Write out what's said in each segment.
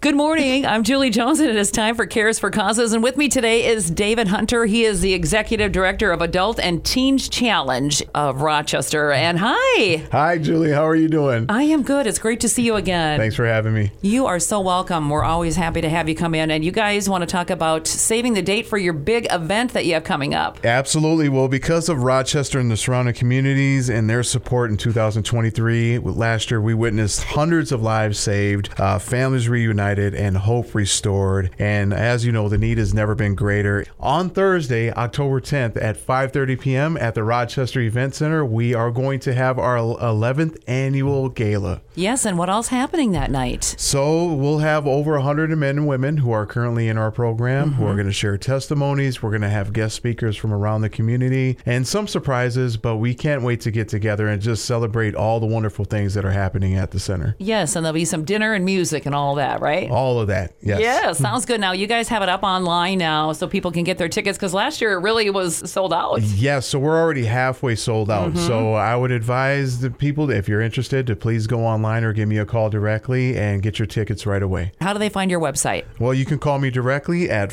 Good morning. I'm Julie Jones, and it is time for Cares for Causes. And with me today is David Hunter. He is the Executive Director of Adult and Teens Challenge of Rochester. And hi. Hi, Julie. How are you doing? I am good. It's great to see you again. Thanks for having me. You are so welcome. We're always happy to have you come in. And you guys want to talk about saving the date for your big event that you have coming up. Absolutely. Well, because of Rochester and the surrounding communities and their support in 2023, last year we witnessed hundreds of lives saved, families reunited, and hope restored. And as you know, the need has never been greater. On Thursday, October 10th at 5:30 p.m. at the Rochester Event Center, we are going to have our 11th annual gala. Yes, and what else happening that night? So we'll have over 100 men and women who are currently in our program who are going to share testimonies. We're going to have guest speakers from around the community and some surprises, but we can't wait to get together and just celebrate all the wonderful things that are happening at the center. Yes, and there'll be some dinner and music and all that, right? All of that, yes. Yeah, sounds good. Now, you guys have it up online now so people can get their tickets, because last year it really was sold out. Yes, so we're already halfway sold out. So I would advise the people, if you're interested, to please go online or give me a call directly and get your tickets right away. How do they find your website? Well, you can call me directly at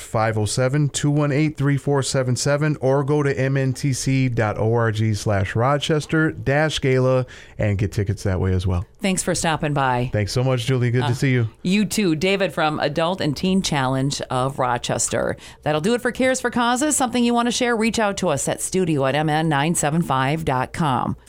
507-218-3477 or go to mntc.org/Rochester-Gala and get tickets that way as well. Thanks for stopping by. Thanks so much, Julie. Good to see you. You too. David from Adult and Teen Challenge of Rochester. That'll do it for Cares for Causes. Something you want to share? Reach out to us at studio@mn975.com.